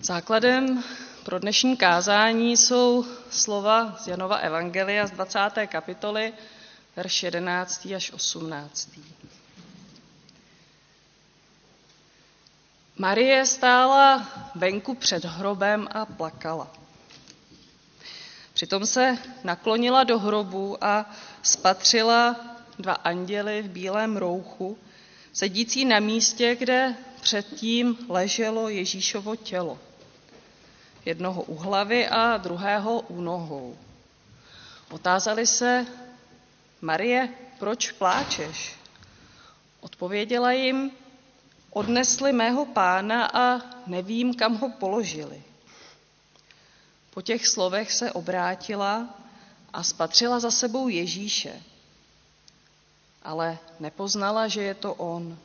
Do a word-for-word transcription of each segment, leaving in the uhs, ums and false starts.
Základem pro dnešní kázání jsou slova z Janova evangelia z dvacáté kapitoly, verš jedenáctý až osmnáctý. Marie stála venku před hrobem a plakala. Přitom se naklonila do hrobu a spatřila dva anděly v bílém rouchu, sedící na místě, kde předtím leželo Ježíšovo tělo. Jednoho u hlavy a druhého u nohou. Otázali se: Marie, proč pláčeš? Odpověděla jim: Odnesli mého pána a nevím, kam ho položili. Po těch slovech se obrátila a spatřila za sebou Ježíše, ale nepoznala, že je to on.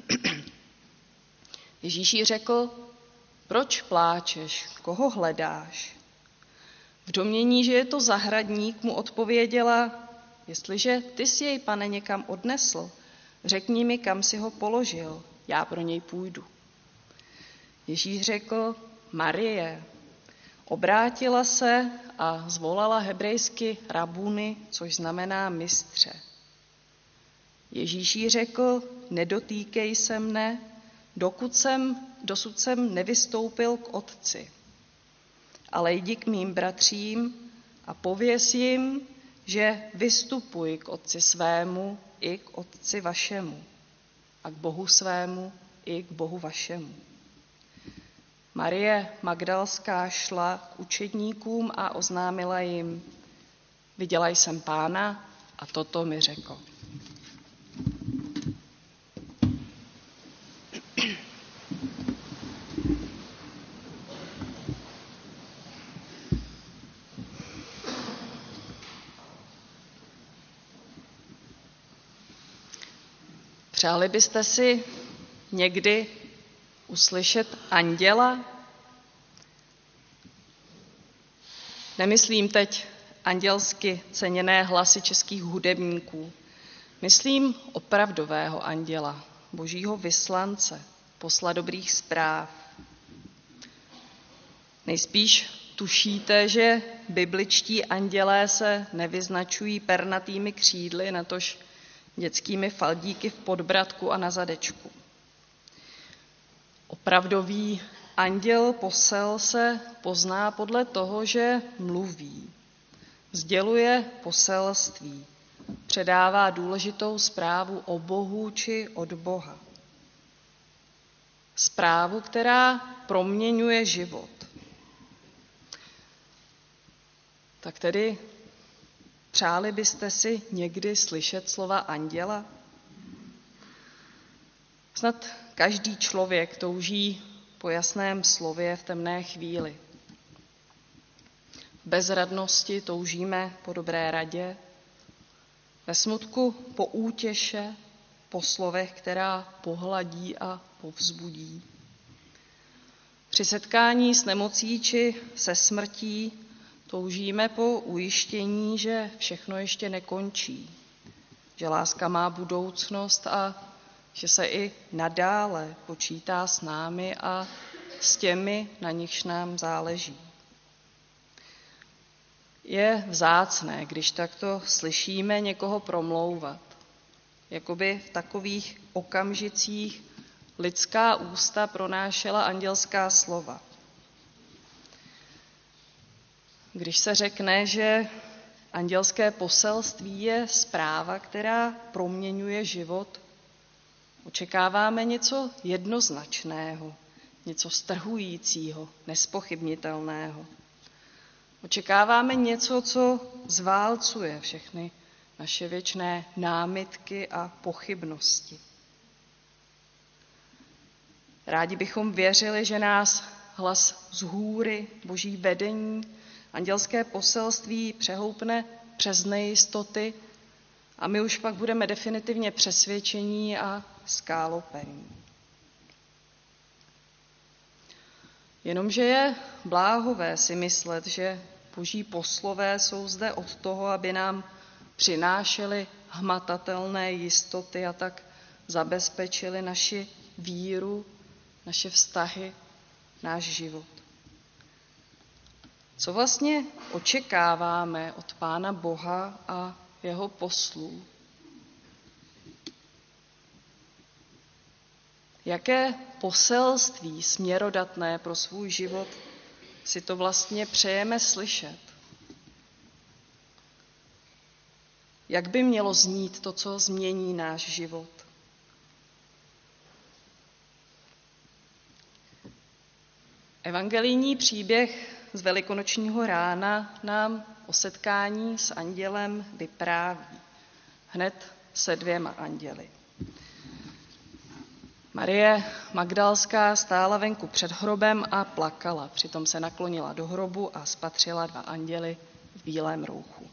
Ježíš jí řekl: Proč pláčeš? Koho hledáš? V domnění, že je to zahradník, mu odpověděla: Jestliže ty jsi jej, pane, někam odnesl, řekni mi, kam si ho položil, já pro něj půjdu. Ježíš řekl: Marie. Obrátila se a zvolala hebrejsky rabuni, což znamená mistře. Ježíš jí řekl: Nedotýkej se mne, dokud jsem, dosud jsem nevystoupil k Otci. Ale jdi k mým bratřím a pověz jim, že vystupuji k Otci svému i k Otci vašemu a k Bohu svému i k Bohu vašemu. Marie Magdalská šla k učedníkům a oznámila jim: Viděla jsem Pána a toto mi řekl. Přáli byste si někdy uslyšet anděla? Nemyslím teď andělsky ceněné hlasy českých hudebníků. Myslím opravdového anděla, božího vyslance, posla dobrých zpráv. Nejspíš tušíte, že bibličtí andělé se nevyznačují pernatými křídly, natož dětskými faldíky v podbradku a na zadečku. Opravdový anděl posel se pozná podle toho, že mluví, sděluje poselství, předává důležitou zprávu o Bohu či od Boha. Zprávu, která proměňuje život. Tak tedy přáli byste si někdy slyšet slova anděla? Snad každý člověk touží po jasném slově v temné chvíli. V bezradnosti toužíme po dobré radě, ve smutku po útěše, po slovech, která pohladí a povzbudí. Při setkání s nemocí či se smrtí toužíme po ujištění, že všechno ještě nekončí, že láska má budoucnost a že se i nadále počítá s námi a s těmi, na nichž nám záleží. Je vzácné, když takto slyšíme někoho promlouvat, jakoby v takových okamžicích lidská ústa pronášela andělská slova. Když se řekne, že andělské poselství je zpráva, která proměňuje život, očekáváme něco jednoznačného, něco strhujícího, nezpochybnitelného. Očekáváme něco, co zválcuje všechny naše věčné námitky a pochybnosti. Rádi bychom věřili, že nás hlas z hůry, boží vedení, andělské poselství přehoupne přes nejistoty a my už pak budeme definitivně přesvědčení a skálopení. Jenomže je bláhové si myslet, že boží poslové jsou zde od toho, aby nám přinášeli hmatatelné jistoty a tak zabezpečili naši víru, naše vztahy, náš život. Co vlastně očekáváme od Pána Boha a jeho poslů? Jaké poselství směrodatné pro svůj život si to vlastně přejeme slyšet? Jak by mělo znít to, co změní náš život? Evangelijní příběh z velikonočního rána nám o setkání s andělem vypráví. Hned se dvěma anděli. Marie Magdalská stála venku před hrobem a plakala. Přitom se naklonila do hrobu a spatřila dva anděly v bílém rouchu.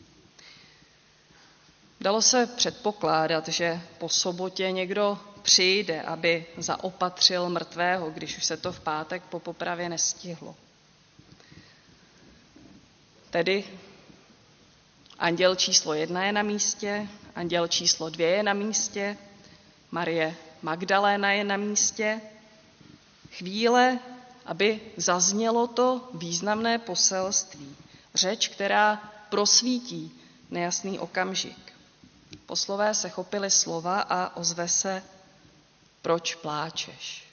Dalo se předpokládat, že po sobotě někdo přijde, aby zaopatřil mrtvého, když už se to v pátek po popravě nestihlo. Tedy anděl číslo jedna je na místě, anděl číslo dvě je na místě, Marie Magdaléna je na místě. Chvíle, aby zaznělo to významné poselství, řeč, která prosvítí nejasný okamžik. Poslové se chopili slova a ozve se: proč pláčeš?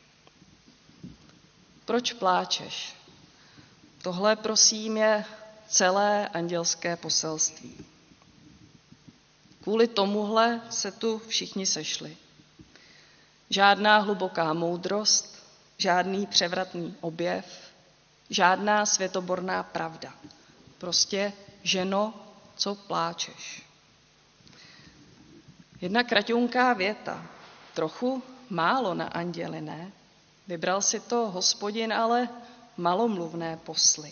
Proč pláčeš? Tohle, prosím, je celé andělské poselství. Kvůli tomuhle se tu všichni sešli. Žádná hluboká moudrost, žádný převratný objev, žádná světoborná pravda. Prostě: ženo, co pláčeš? Jedna kraťunká věta, trochu málo na anděli, ne? Vybral si to Hospodin, ale malomluvné posly.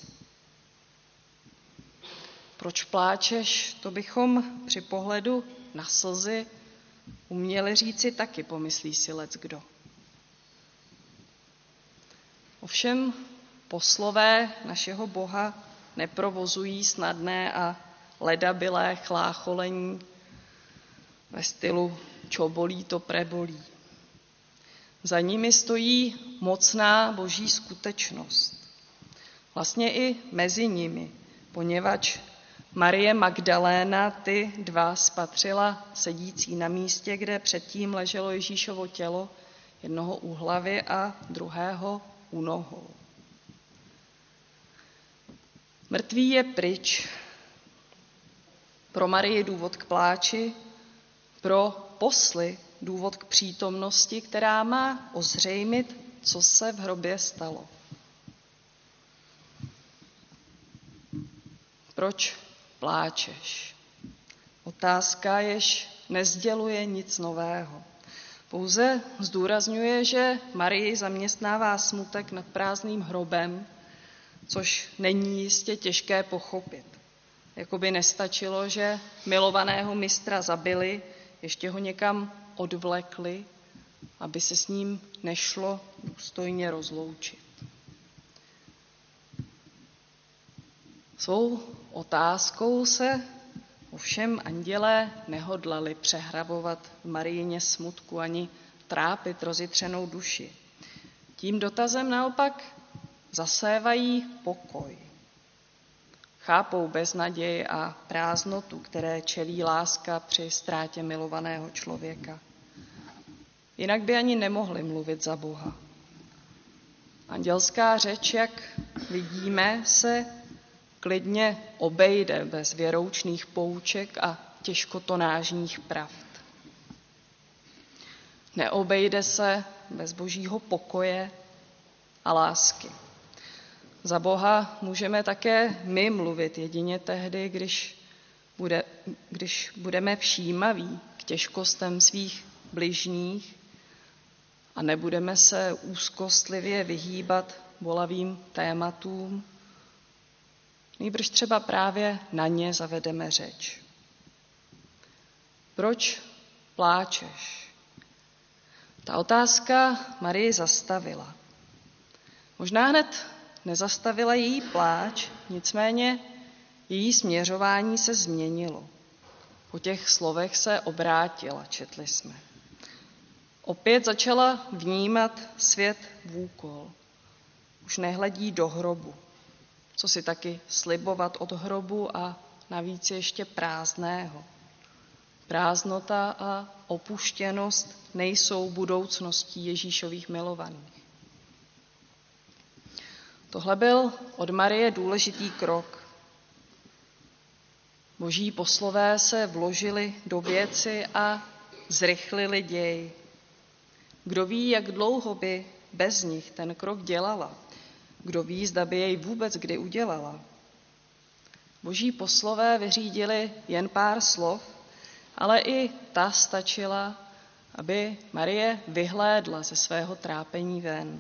Proč pláčeš? To bychom při pohledu na slzy uměli říci taky, pomyslí si leckdo. Ovšem poslové našeho Boha neprovozují snadné a ledabylé chlácholení ve stylu čo bolí, to prebolí. Za nimi stojí mocná boží skutečnost. Vlastně i mezi nimi, poněvadž Marie Magdaléna ty dva spatřila sedící na místě, kde předtím leželo Ježíšovo tělo, jednoho u hlavy a druhého u nohou. Mrtvý je pryč. Pro Marii důvod k pláči, pro posly důvod k přítomnosti, která má ozřejmit, co se v hrobě stalo. Proč pláčeš? Otázka, jež nesděluje nic nového. Pouze zdůrazňuje, že Marii zaměstnává smutek nad prázdným hrobem, což není jistě těžké pochopit. Jakoby nestačilo, že milovaného mistra zabili, ještě ho někam odvlekli, aby se s ním nešlo důstojně rozloučit. Svou otázkou se ovšem andělé nehodlali přehrabovat v Mariině smutku ani trápit rozjitřenou duši. Tím dotazem naopak zasévají pokoj. Chápou beznaději a prázdnotu, které čelí láska při ztrátě milovaného člověka. Jinak by ani nemohli mluvit za Boha. Andělská řeč, jak vidíme, se klidně obejde bez věroučných pouček a těžkotonážních pravd. Neobejde se bez božího pokoje a lásky. Za Boha můžeme také my mluvit jedině tehdy, když, bude, když budeme všímaví k těžkostem svých bližních a nebudeme se úzkostlivě vyhýbat bolavým tématům, nýbrž třeba právě na ně zavedeme řeč. Proč pláčeš? Ta otázka Marii zastavila. Možná hned nezastavila její pláč, nicméně její směřování se změnilo. Po těch slovech se obrátila, četli jsme. Opět začala vnímat svět vůkol. Už nehledí do hrobu. co si taky slibovat od hrobu a navíc ještě prázdného. Prázdnota a opuštěnost nejsou budoucností Ježíšových milovaných. Tohle byl od Marie důležitý krok. Boží poslové se vložili do věci a zrychlili děj. Kdo ví, jak dlouho by bez nich ten krok dělala? Kdo ví, zda by jej vůbec kdy udělala? Boží poslové vyřídili jen pár slov, ale i ta stačila, aby Marie vyhlédla ze svého trápení ven.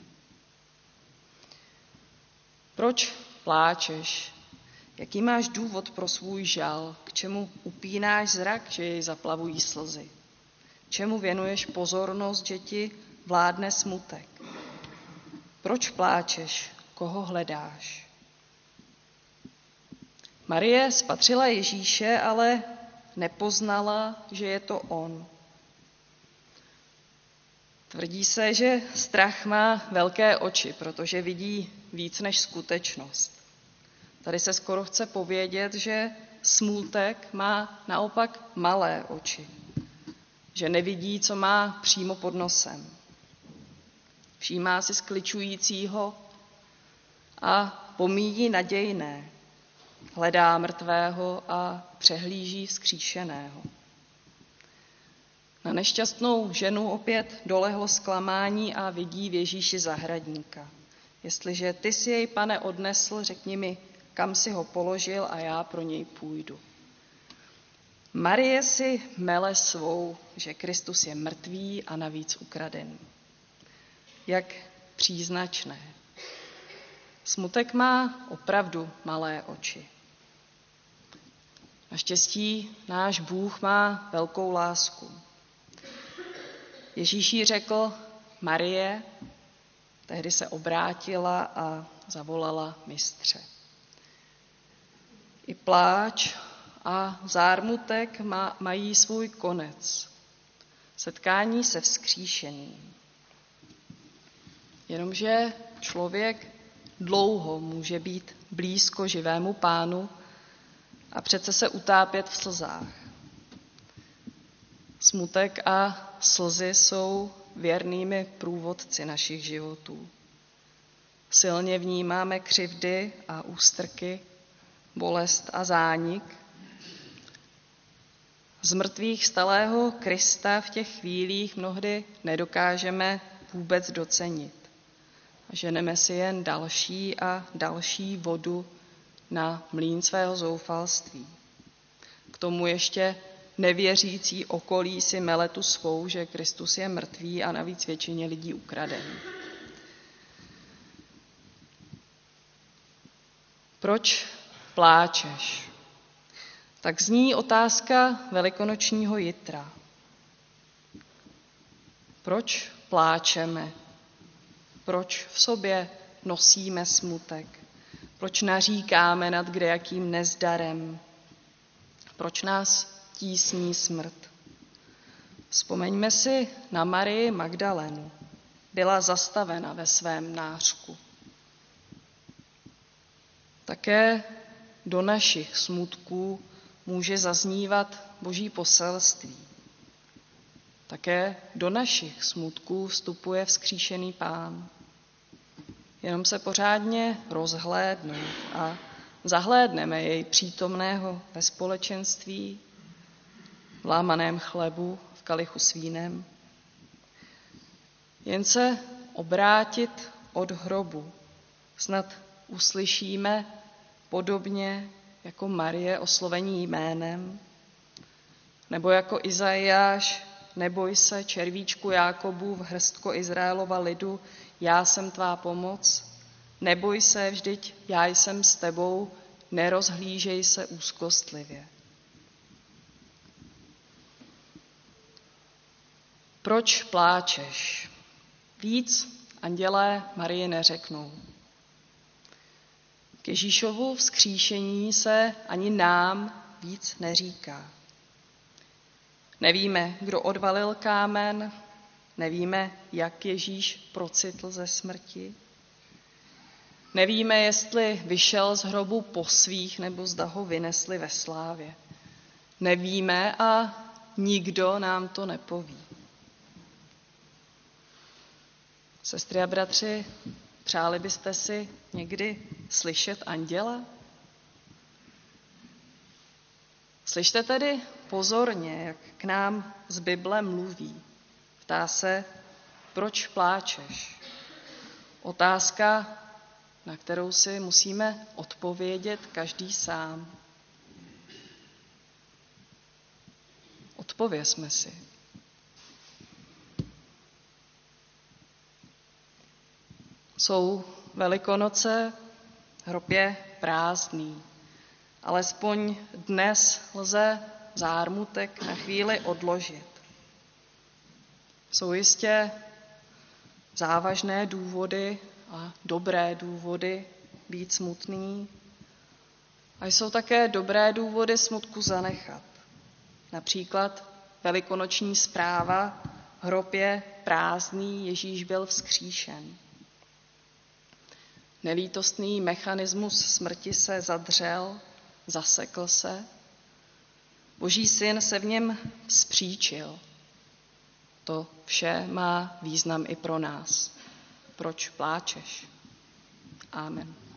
Proč pláčeš? Jaký máš důvod pro svůj žal? K čemu upínáš zrak, že jej zaplavují slzy? Čemu věnuješ pozornost, že ti vládne smutek? Proč pláčeš? Koho hledáš? Marie spatřila Ježíše, ale nepoznala, že je to on. Tvrdí se, že strach má velké oči, protože vidí víc než skutečnost. Tady se skoro chce povědět, že smutek má naopak malé oči, že nevidí, co má přímo pod nosem. Všímá si skličujícího a pomíjí nadějné, hledá mrtvého a přehlíží vzkříšeného. Na nešťastnou ženu opět dolehlo zklamání a vidí v Ježíši zahradníka. Jestliže ty si jej, Pane, odnesl, řekni mi, kam si ho položil a já pro něj půjdu. Marie si mele svou, že Kristus je mrtvý a navíc ukraden. Jak příznačné. Smutek má opravdu malé oči. Naštěstí náš Bůh má velkou lásku. Ježíš jí řekl, Marie, tehdy se obrátila a zavolala mistře. I pláč a zármutek má, mají svůj konec. Setkání se vzkříšeným. Jenomže člověk dlouho může být blízko živému Pánu a přece se utápět v slzách. Smutek a slzy jsou věrnými průvodci našich životů. Silně vnímáme křivdy a ústrky, bolest a zánik. Z mrtvých stalého Krista v těch chvílích mnohdy nedokážeme vůbec docenit. Ženeme si jen další a další vodu na mlýn svého zoufalství. K tomu ještě nevěřící okolí si mele tu svou, že Kristus je mrtvý a navíc většině lidí ukraden. Proč pláčeš? Tak zní otázka velikonočního jitra. Proč pláčeme? Proč v sobě nosíme smutek? Proč naříkáme nad kdejakým nezdarem? Proč nás tísní smrt? Vzpomeňme si na Marii Magdalenu. Byla zastavena ve svém nářku. Také do našich smutků může zaznívat Boží poselství. Také do našich smutků vstupuje vzkříšený Pán. Jenom se pořádně rozhlédnout a zahlédneme jej přítomného ve společenství, v lámaném chlebu, v kalichu s vínem. Jen se obrátit od hrobu, snad uslyšíme podobně jako Marie oslovení jménem, nebo jako Izajáš, neboj se, červíčku Jákobův, hrstko Izraelova lidu, já jsem tvá pomoc, neboj se, vždyť já jsem s tebou, nerozhlížej se úzkostlivě. Proč pláčeš? Víc andělé Marii neřeknou. K Ježíšovu vzkříšení se ani nám víc neříká. Nevíme, kdo odvalil kámen, nevíme, jak Ježíš procitl ze smrti. Nevíme, jestli vyšel z hrobu po svých, nebo zda ho vynesli ve slávě. Nevíme a nikdo nám to nepoví. Sestry a bratři, přáli byste si někdy slyšet anděla? Slyšte tedy pozorně, jak k nám z Bible mluví. Ptá se, proč pláčeš? Otázka, na kterou si musíme odpovědět každý sám. Odpovězme si. Jsou Velikonoce, hrob je prázdný. Alespoň dnes lze zármutek na chvíli odložit. Jsou jistě závažné důvody a dobré důvody být smutný. A jsou také dobré důvody smutku zanechat. Například velikonoční zpráva, hrob je prázdný, Ježíš byl vzkříšen. Nelítostný mechanismus smrti se zadřel, zasekl se. Boží syn se v něm vzpříčil. To vše má význam i pro nás. Proč pláčeš? Amen.